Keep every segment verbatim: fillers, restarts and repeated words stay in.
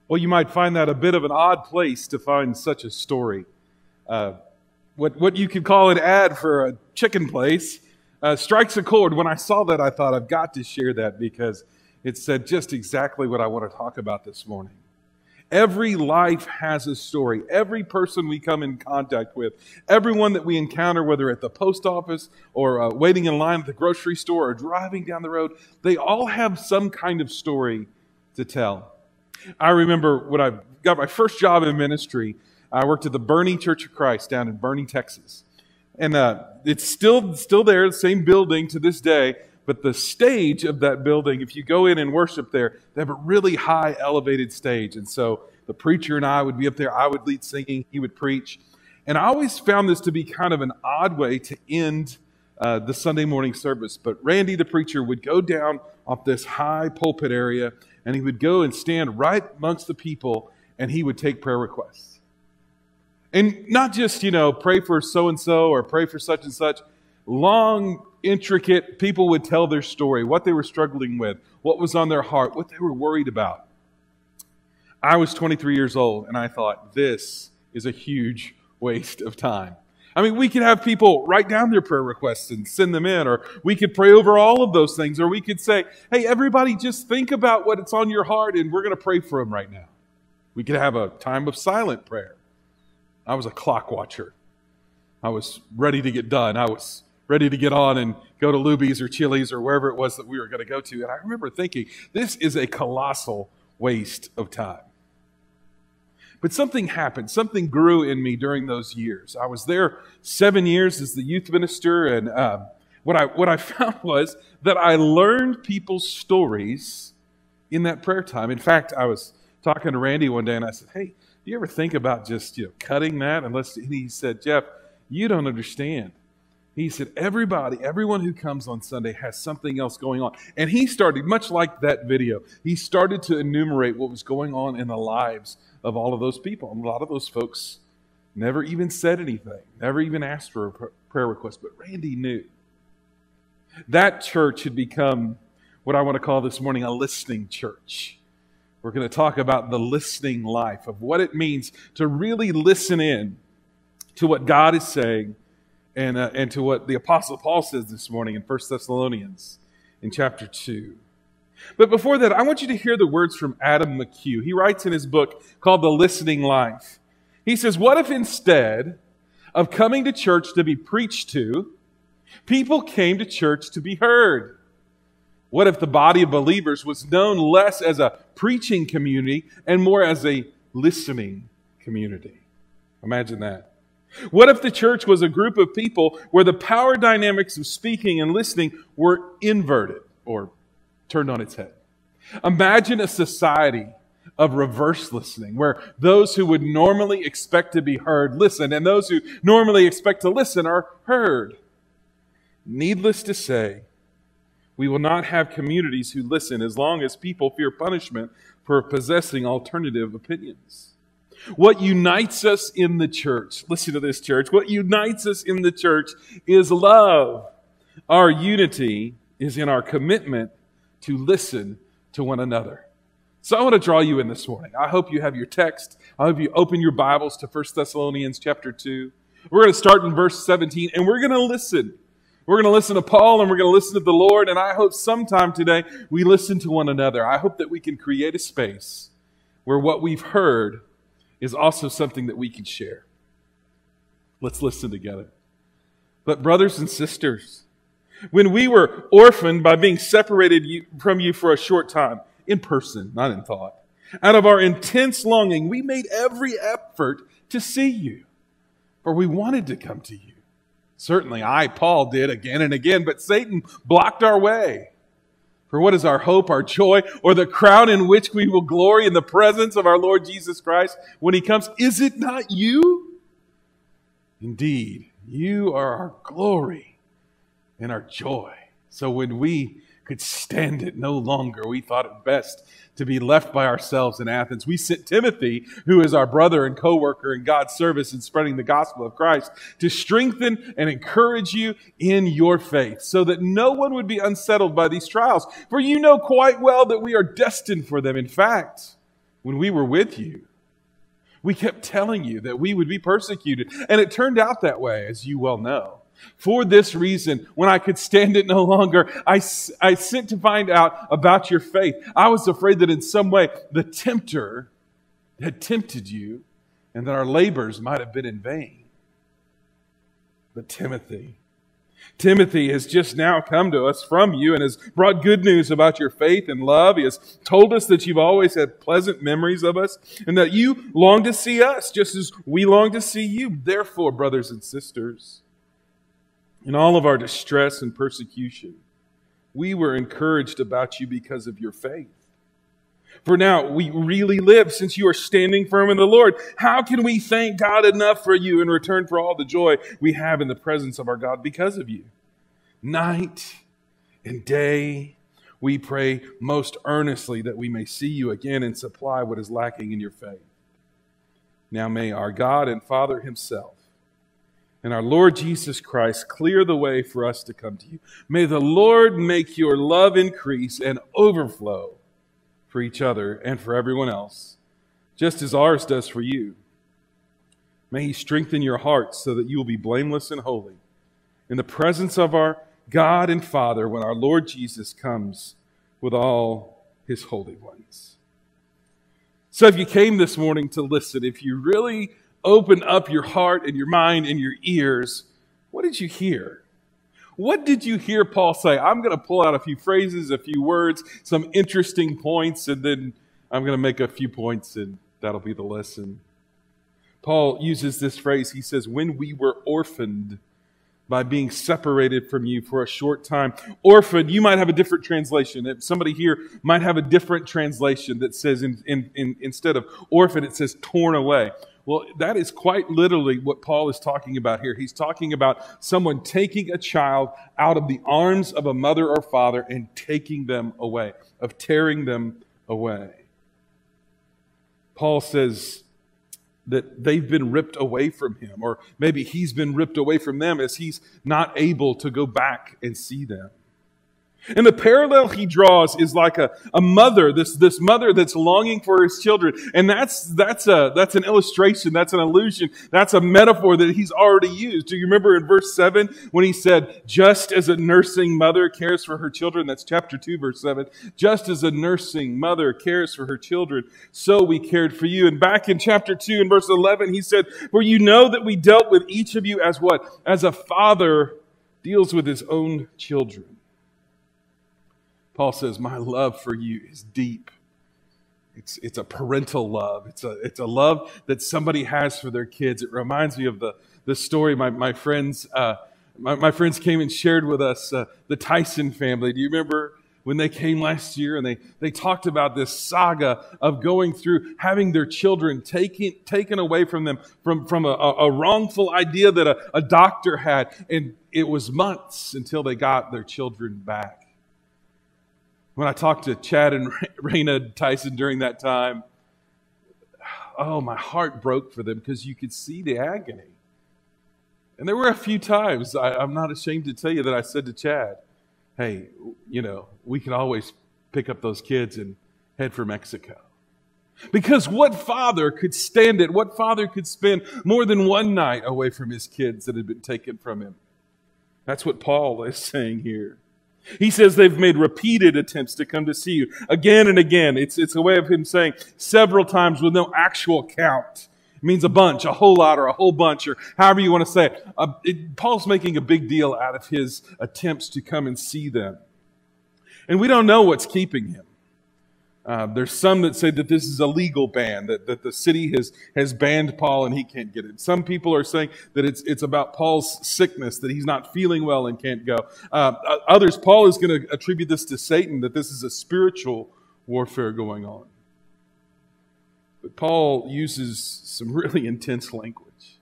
Well, you might find that a bit of an odd place to find such a story. Uh, what what you could call an ad for a chicken place uh, strikes a chord. When I saw that, I thought I've got to share that because it said just exactly what I want to talk about this morning. Every life has a story. Every person we come in contact with, everyone that we encounter, whether at the post office or uh, waiting in line at the grocery store or driving down the road, they all have some kind of story to tell. I remember when I got my first job in ministry, I worked at the Bernie Church of Christ down in Bernie, Texas. And uh, it's still still there, the same building to this day, but the stage of that building, if you go in and worship there, they have a really high elevated stage. And so the preacher and I would be up there, I would lead singing, he would preach. And I always found this to be kind of an odd way to end uh, the Sunday morning service. But Randy, the preacher, would go down off this high pulpit area, and he would go and stand right amongst the people, and he would take prayer requests. And not just, you know, pray for so-and-so or pray for such and such. Long, intricate, people would tell their story, what they were struggling with, what was on their heart, what they were worried about. I was twenty-three years old, and I thought, this is a huge waste of time. I mean, we could have people write down their prayer requests and send them in, or we could pray over all of those things, or we could say, hey, everybody just think about what it's on your heart, and we're going to pray for them right now. We could have a time of silent prayer. I was a clock watcher. I was ready to get done. I was ready to get on and go to Luby's or Chili's or wherever it was that we were going to go to. And I remember thinking, this is a colossal waste of time. But something happened. Something grew in me during those years. I was there seven years as the youth minister, and um, what I what I found was that I learned people's stories in that prayer time. In fact, I was talking to Randy one day, and I said, hey, do you ever think about just, you know, cutting that? And, let's, and he said, Jeff, you don't understand. He said, everybody, everyone who comes on Sunday has something else going on. And he started, much like that video, he started to enumerate what was going on in the lives of all of those people. And a lot of those folks never even said anything, never even asked for a prayer request. But Randy knew. That church had become what I want to call this morning a listening church. We're going to talk about the listening life, of what it means to really listen in to what God is saying, and uh, and to what the Apostle Paul says this morning in First Thessalonians in chapter two. But before that, I want you to hear the words from Adam McHugh. He writes in his book called The Listening Life. He says, what if instead of coming to church to be preached to, people came to church to be heard? What if the body of believers was known less as a preaching community and more as a listening community? Imagine that. What if the church was a group of people where the power dynamics of speaking and listening were inverted or turned on its head? Imagine a society of reverse listening, where those who would normally expect to be heard listen, and those who normally expect to listen are heard. Needless to say, we will not have communities who listen as long as people fear punishment for possessing alternative opinions. What unites us in the church, listen to this, church, what unites us in the church is love. Our unity is in our commitment to listen to one another. So I want to draw you in this morning. I hope you have your text. I hope you open your Bibles to First Thessalonians chapter two. We're going to start in verse seventeen, and we're going to listen. We're going to listen to Paul, and we're going to listen to the Lord, and I hope sometime today we listen to one another. I hope that we can create a space where what we've heard is also something that we can share. Let's listen together. But brothers and sisters, when we were orphaned by being separated from you for a short time, in person, not in thought, out of our intense longing, we made every effort to see you, for we wanted to come to you. Certainly I, Paul, did again and again, but Satan blocked our way. For what is our hope, our joy, or the crown in which we will glory in the presence of our Lord Jesus Christ when He comes? Is it not you? Indeed, you are our glory and our joy. So when we could stand it no longer, we thought it best to be left by ourselves in Athens. We sent Timothy, who is our brother and co-worker in God's service in spreading the gospel of Christ, to strengthen and encourage you in your faith, so that no one would be unsettled by these trials. For you know quite well that we are destined for them. In fact, when we were with you. We kept telling you that we would be persecuted, and it turned out that way, as you well know. For this reason, when I could stand it no longer, I, I sent to find out about your faith. I was afraid that in some way the tempter had tempted you and that our labors might have been in vain. But Timothy, Timothy has just now come to us from you and has brought good news about your faith and love. He has told us that you've always had pleasant memories of us and that you long to see us just as we long to see you. Therefore, brothers and sisters, in all of our distress and persecution, we were encouraged about you because of your faith. For now we really live since you are standing firm in the Lord. How can we thank God enough for you in return for all the joy we have in the presence of our God because of you? Night and day we pray most earnestly that we may see you again and supply what is lacking in your faith. Now may our God and Father himself and our Lord Jesus Christ clear the way for us to come to you. May the Lord make your love increase and overflow for each other and for everyone else, just as ours does for you. May he strengthen your hearts so that you will be blameless and holy in the presence of our God and Father when our Lord Jesus comes with all his holy ones. So if you came this morning to listen, if you really open up your heart and your mind and your ears, what did you hear? What did you hear Paul say? I'm going to pull out a few phrases, a few words, some interesting points, and then I'm going to make a few points, and that'll be the lesson. Paul uses this phrase. He says, when we were orphaned by being separated from you for a short time. Orphaned, you might have a different translation. If somebody here might have a different translation that says, in, in, in, instead of orphan, it says torn away. Well, that is quite literally what Paul is talking about here. He's talking about someone taking a child out of the arms of a mother or father and taking them away, of tearing them away. Paul says that they've been ripped away from him, or maybe he's been ripped away from them as he's not able to go back and see them. And the parallel he draws is like a, a mother, this, this mother that's longing for his children. And that's, that's, a, that's an illustration, that's an allusion, that's a metaphor that he's already used. Do you remember in verse seven when he said, just as a nursing mother cares for her children? That's chapter two, verse seven. Just as a nursing mother cares for her children, so we cared for you. And back in chapter two and verse eleven, he said, for you know that we dealt with each of you as what? As a father deals with his own children. Paul says, my love for you is deep. It's, it's a parental love. It's a, it's a love that somebody has for their kids. It reminds me of the, the story my, my friends uh, my, my friends came and shared with us, uh, the Tyson family. Do you remember when they came last year and they, they talked about this saga of going through having their children taken, taken away from them from, from a, a wrongful idea that a, a doctor had. And it was months until they got their children back. When I talked to Chad and Raina Tyson during that time, oh, my heart broke for them because you could see the agony. And there were a few times, I, I'm not ashamed to tell you, that I said to Chad, hey, you know, we can always pick up those kids and head for Mexico. Because what father could stand it? What father could spend more than one night away from his kids that had been taken from him? That's what Paul is saying here. He says they've made repeated attempts to come to see you again and again. It's, it's a way of him saying several times with no actual count. It means a bunch, a whole lot, or a whole bunch, or however you want to say it. Uh, it. Paul's making a big deal out of his attempts to come and see them. And we don't know what's keeping him. Uh, there's some that say that this is a legal ban, that, that the city has, has banned Paul and he can't get it. Some people are saying that it's, it's about Paul's sickness, that he's not feeling well and can't go. Uh, others, Paul is going to attribute this to Satan, that this is a spiritual warfare going on. But Paul uses some really intense language.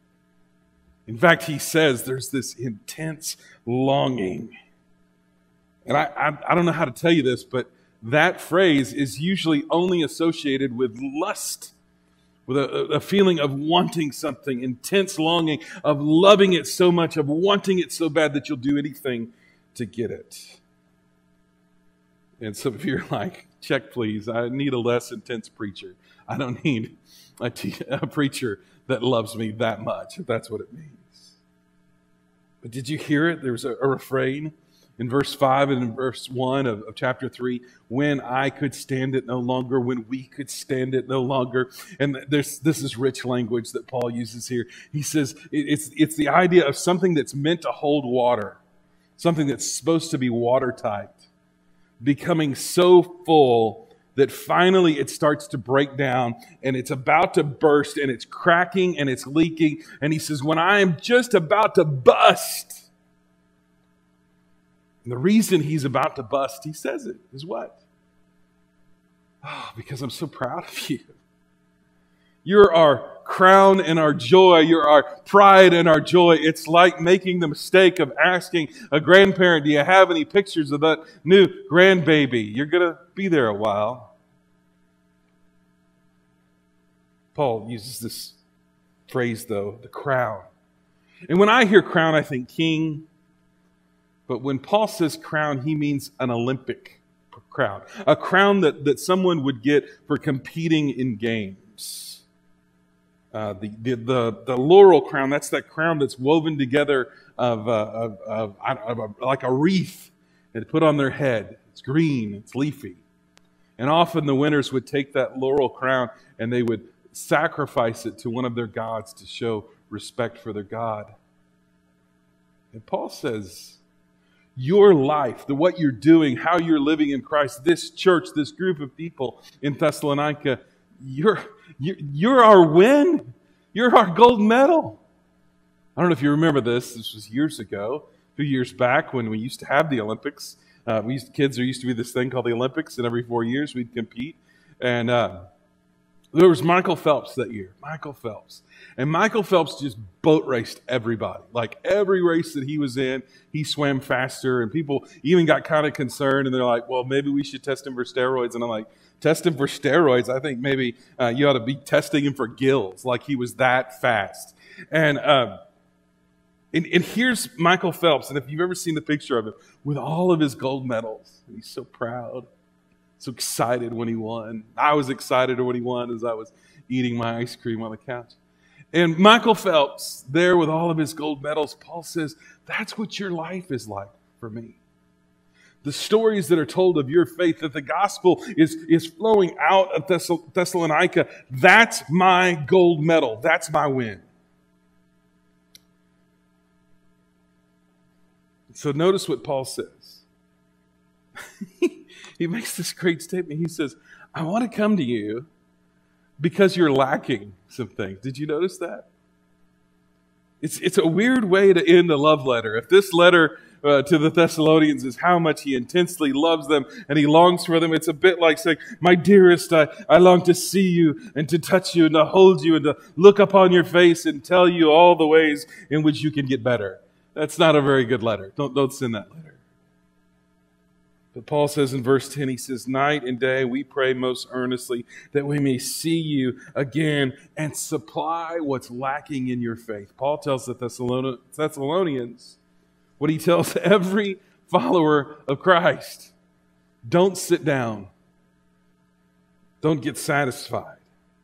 In fact, he says there's this intense longing. And I, I, I don't know how to tell you this, but that phrase is usually only associated with lust, with a, a feeling of wanting something, intense longing, of loving it so much, of wanting it so bad that you'll do anything to get it. And some of you are like, check, please. I need a less intense preacher. I don't need a, te- a preacher that loves me that much, if that's what it means. But did you hear it? There's a, a refrain in verse five and in verse one of, of chapter three. When I could stand it no longer, when we could stand it no longer. And there's, this is rich language that Paul uses here. He says it, it's, it's the idea of something that's meant to hold water, something that's supposed to be watertight, becoming so full that finally it starts to break down and it's about to burst and it's cracking and it's leaking. And he says, when I am just about to bust. And the reason he's about to bust, he says it, is what? Oh, because I'm so proud of you. You're our crown and our joy. You're our pride and our joy. It's like making the mistake of asking a grandparent, do you have any pictures of that new grandbaby? You're going to be there a while. Paul uses this phrase, though, the crown. And when I hear crown, I think king. But when Paul says crown, he means an Olympic crown. A crown that, that someone would get for competing in games. Uh, the, the the the laurel crown, that's that crown that's woven together of, uh, of, of, of a, like a wreath and put on their head. It's green, it's leafy. And often the winners would take that laurel crown and they would sacrifice it to one of their gods to show respect for their God. And Paul says, your life, the what you're doing, how you're living in Christ, this church, this group of people in Thessalonica, you're You're, you're our win. You're our gold medal. I don't know if you remember this. This was years ago, a few years back when we used to have the Olympics. Uh, we used, kids, there used to be this thing called the Olympics, and every four years we'd compete. And uh, there was Michael Phelps that year. Michael Phelps. And Michael Phelps just boat raced everybody. Like every race that he was in, he swam faster. And people even got kind of concerned. And they're like, well, maybe we should test him for steroids. And I'm like, test him for steroids? I think maybe uh, you ought to be testing him for gills. Like he was that fast. And, um, and, and here's Michael Phelps. And if you've ever seen the picture of him, with all of his gold medals, and he's so proud. So excited when he won. I was excited when he won as I was eating my ice cream on the couch. And Michael Phelps, there with all of his gold medals, Paul says, that's what your life is like for me. The stories that are told of your faith, that the gospel is, is flowing out of Thess- Thessalonica, that's my gold medal. That's my win. So notice what Paul says. He makes this great statement. He says, I want to come to you because you're lacking some things. Did you notice that? It's, it's a weird way to end a love letter. If this letter uh, to the Thessalonians is how much he intensely loves them and he longs for them, it's a bit like saying, my dearest, I, I long to see you and to touch you and to hold you and to look upon your face and tell you all the ways in which you can get better. That's not a very good letter. Don't, don't send that letter. But Paul says in verse ten, he says, night and day we pray most earnestly that we may see you again and supply what's lacking in your faith. Paul tells the Thessalonians what he tells every follower of Christ. Don't sit down. Don't get satisfied.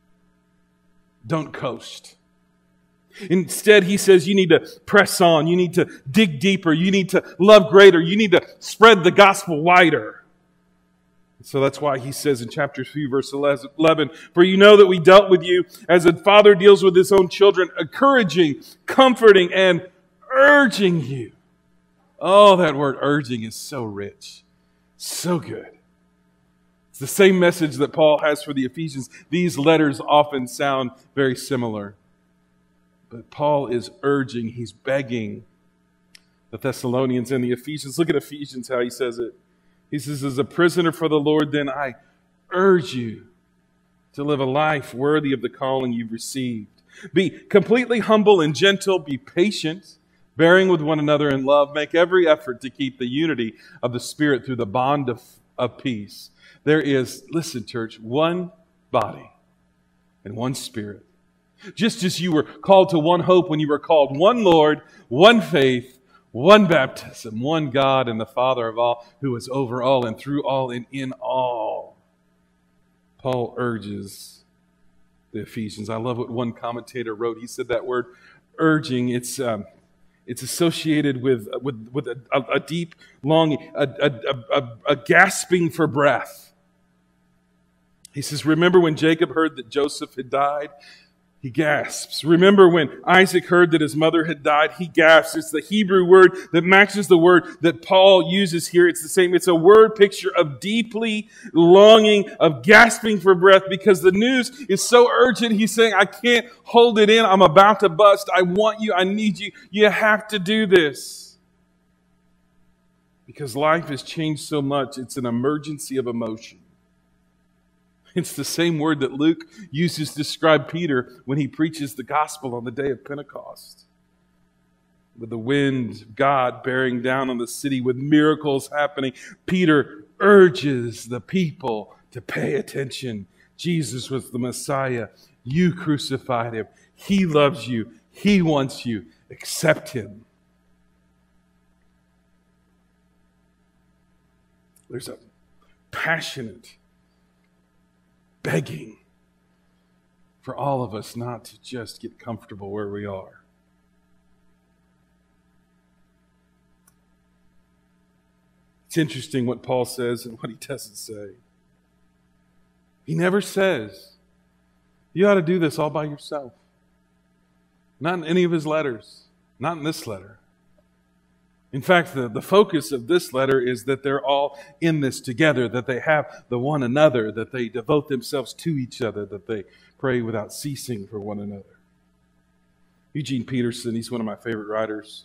Don't coast. Instead, he says you need to press on. You need to dig deeper. You need to love greater. You need to spread the gospel wider. So that's why he says in chapter two, verse eleven, for you know that we dealt with you as a father deals with his own children, encouraging, comforting, and urging you. Oh, that word urging is so rich. So good. It's the same message that Paul has for the Ephesians. These letters often sound very similar. But Paul is urging, he's begging the Thessalonians and the Ephesians. Look at Ephesians, how he says it. He says, as a prisoner for the Lord, then I urge you to live a life worthy of the calling you've received. Be completely humble and gentle. Be patient, bearing with one another in love. Make every effort to keep the unity of the Spirit through the bond of, of peace. There is, listen, church, one body and one Spirit. Just as you were called to one hope when you were called, one Lord, one faith, one baptism, one God and the Father of all, who is over all and through all and in all. Paul urges the Ephesians. I love what one commentator wrote. He said that word urging, it's um, it's associated with with, with a, a, a deep longing, a, a, a, a gasping for breath. He says, remember when Jacob heard that Joseph had died? He gasps. Remember when Isaac heard that his mother had died? He gasps. It's the Hebrew word that matches the word that Paul uses here. It's the same. It's a word picture of deeply longing, of gasping for breath, because the news is so urgent. He's saying, I can't hold it in. I'm about to bust. I want you. I need you. You have to do this. Because life has changed so much. It's an emergency of emotion. It's the same word that Luke uses to describe Peter when he preaches the gospel on the day of Pentecost. With the wind of God bearing down on the city, with miracles happening, Peter urges the people to pay attention. Jesus was the Messiah. You crucified him. He loves you. He wants you. Accept him. There's a passionate begging for all of us not to just get comfortable where we are. It's interesting what Paul says and what he doesn't say. He never says, you ought to do this all by yourself. Not in any of his letters. Not in this letter. In fact, the, the focus of this letter is that they're all in this together, that they have the one another, that they devote themselves to each other, that they pray without ceasing for one another. Eugene Peterson, he's one of my favorite writers.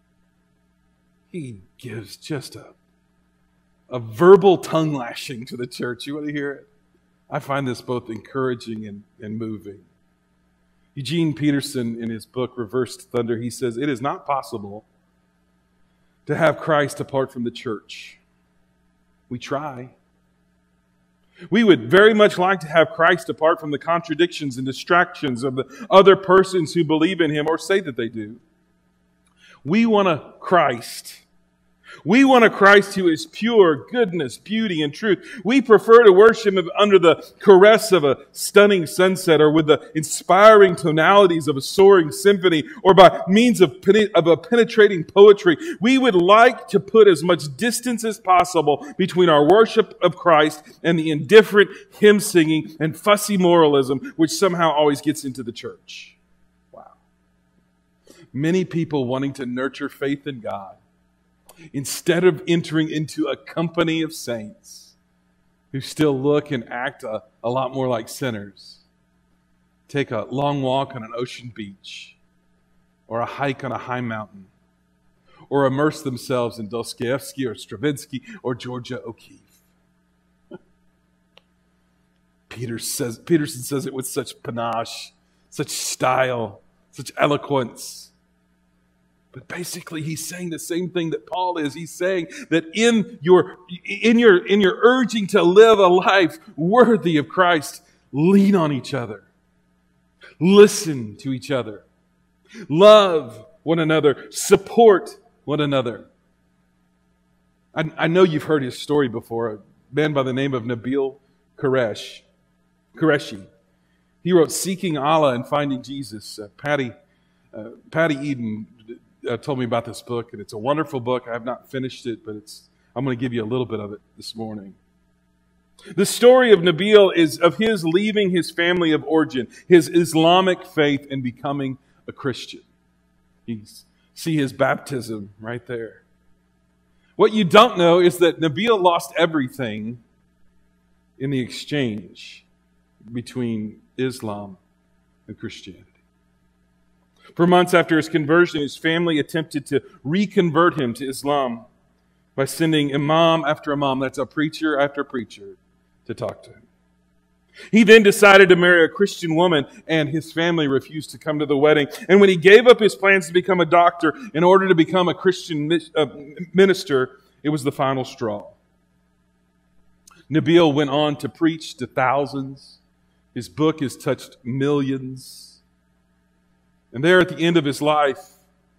He gives just a, a verbal tongue lashing to the church. You want to hear it? I find this both encouraging and, and moving. Eugene Peterson, in his book, Reversed Thunder, he says, it is not possible to have Christ apart from the church. We try. We would very much like to have Christ apart from the contradictions and distractions of the other persons who believe in him or say that they do. We want a Christ. We want a Christ who is pure goodness, beauty, and truth. We prefer to worship him under the caress of a stunning sunset, or with the inspiring tonalities of a soaring symphony, or by means of, of a penetrating poetry. We would like to put as much distance as possible between our worship of Christ and the indifferent hymn singing and fussy moralism which somehow always gets into the church. Wow. Many people wanting to nurture faith in God, instead of entering into a company of saints who still look and act a, a lot more like sinners, take a long walk on an ocean beach, or a hike on a high mountain, or immerse themselves in Dostoevsky or Stravinsky or Georgia O'Keeffe. Peter says, Peterson says it with such panache, such style, such eloquence. But basically, he's saying the same thing that Paul is. He's saying that in your, in your, in your urging to live a life worthy of Christ, lean on each other. Listen to each other. Love one another. Support one another. I, I know you've heard his story before. A man by the name of Nabil Qureshi. Qureshi. He wrote Seeking Allah and Finding Jesus. Uh, Patty, uh, Patty Eden Uh, told me about this book, and it's a wonderful book. I have not finished it, but it's I'm going to give you a little bit of it this morning. The story of Nabil is of his leaving his family of origin, his Islamic faith, and becoming a Christian. You see his baptism right there. What you don't know is that Nabil lost everything in the exchange between Islam and Christianity. For months after his conversion, his family attempted to reconvert him to Islam by sending imam after imam, that's a preacher after preacher, to talk to him. He then decided to marry a Christian woman, and his family refused to come to the wedding. And when he gave up his plans to become a doctor in order to become a Christian minister, it was the final straw. Nabil went on to preach to thousands. His book has touched millions. And there at the end of his life,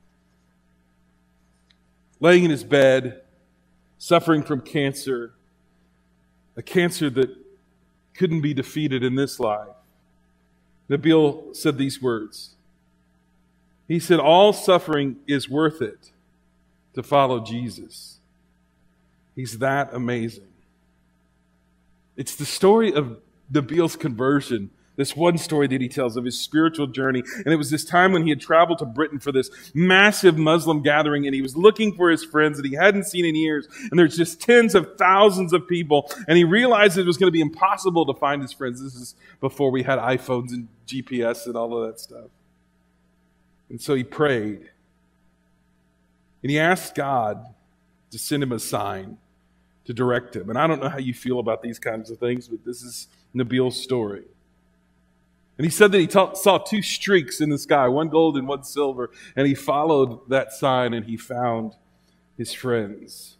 laying in his bed, suffering from cancer, a cancer that couldn't be defeated in this life. Nabil said these words. He said, all suffering is worth it to follow Jesus. He's that amazing. It's the story of Nabil's conversion, this one story that he tells of his spiritual journey. And it was this time when he had traveled to Britain for this massive Muslim gathering, and he was looking for his friends that he hadn't seen in years. And there's just tens of thousands of people. And he realized it was going to be impossible to find his friends. This is before we had iPhones and G P S and all of that stuff. And so he prayed. And he asked God to send him a sign to direct him. And I don't know how you feel about these kinds of things, but this is Nabil's story. And he said that he ta- saw two streaks in the sky, one gold and one silver, and he followed that sign and he found his friends.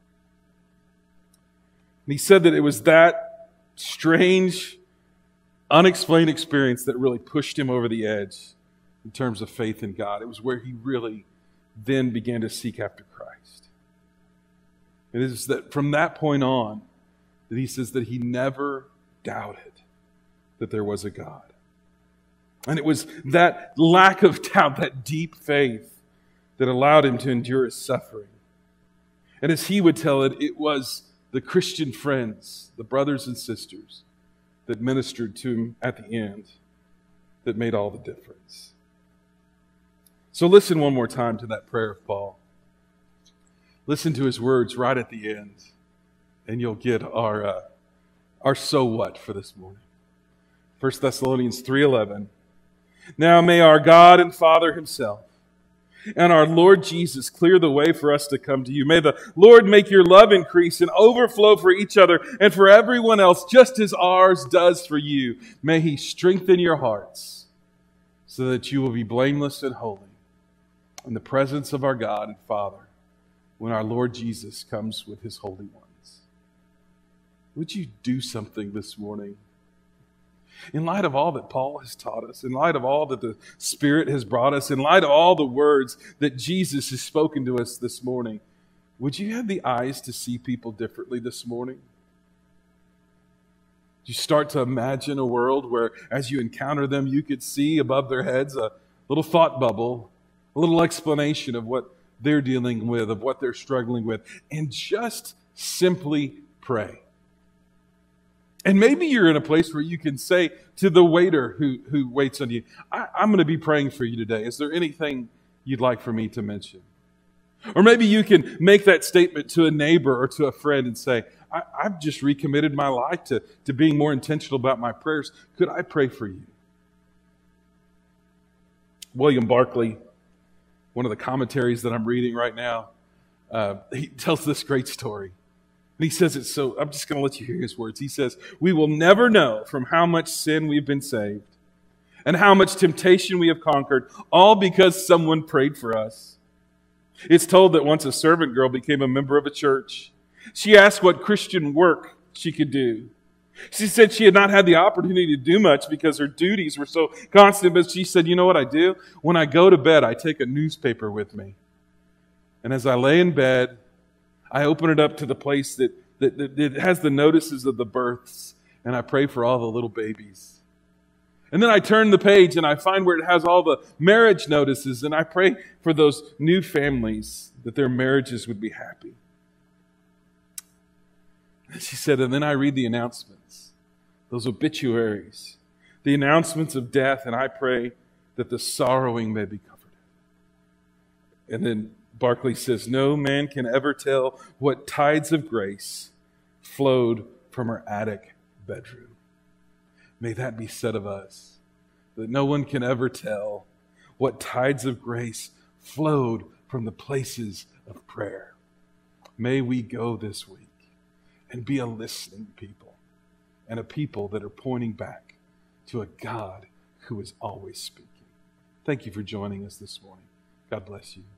And he said that it was that strange, unexplained experience that really pushed him over the edge in terms of faith in God. It was where he really then began to seek after Christ. It is that from that point on that he says that he never doubted that there was a God. And it was that lack of doubt, that deep faith, that allowed him to endure his suffering. And as he would tell it, it was the Christian friends, the brothers and sisters, that ministered to him at the end that made all the difference. So listen one more time to that prayer of Paul. Listen to his words right at the end, and you'll get our, uh, our so what for this morning. First Thessalonians three eleven. Now may our God and Father himself and our Lord Jesus clear the way for us to come to you. May the Lord make your love increase and overflow for each other and for everyone else, just as ours does for you. May he strengthen your hearts so that you will be blameless and holy in the presence of our God and Father when our Lord Jesus comes with his holy ones. Would you do something this morning? In light of all that Paul has taught us, in light of all that the Spirit has brought us, in light of all the words that Jesus has spoken to us this morning, would you have the eyes to see people differently this morning? You start to imagine a world where, as you encounter them, you could see above their heads a little thought bubble, a little explanation of what they're dealing with, of what they're struggling with, and just simply pray. And maybe you're in a place where you can say to the waiter who, who waits on you, I, I'm going to be praying for you today. Is there anything you'd like for me to mention? Or maybe you can make that statement to a neighbor or to a friend and say, I, I've just recommitted my life to, to being more intentional about my prayers. Could I pray for you? William Barclay, one of the commentaries that I'm reading right now, uh, he tells this great story. And he says it so, I'm just going to let you hear his words. He says, we will never know from how much sin we've been saved and how much temptation we have conquered, all because someone prayed for us. It's told that once a servant girl became a member of a church. She asked what Christian work she could do. She said she had not had the opportunity to do much because her duties were so constant, but she said, you know what I do? When I go to bed, I take a newspaper with me. And as I lay in bed, I open it up to the place that, that, that, that has the notices of the births, and I pray for all the little babies. And then I turn the page and I find where it has all the marriage notices, and I pray for those new families that their marriages would be happy. And she said, and then I read the announcements, those obituaries, the announcements of death, and I pray that the sorrowing may be comforted. And then Barclay says, no man can ever tell what tides of grace flowed from her attic bedroom. May that be said of us, that no one can ever tell what tides of grace flowed from the places of prayer. May we go this week and be a listening people, and a people that are pointing back to a God who is always speaking. Thank you for joining us this morning. God bless you.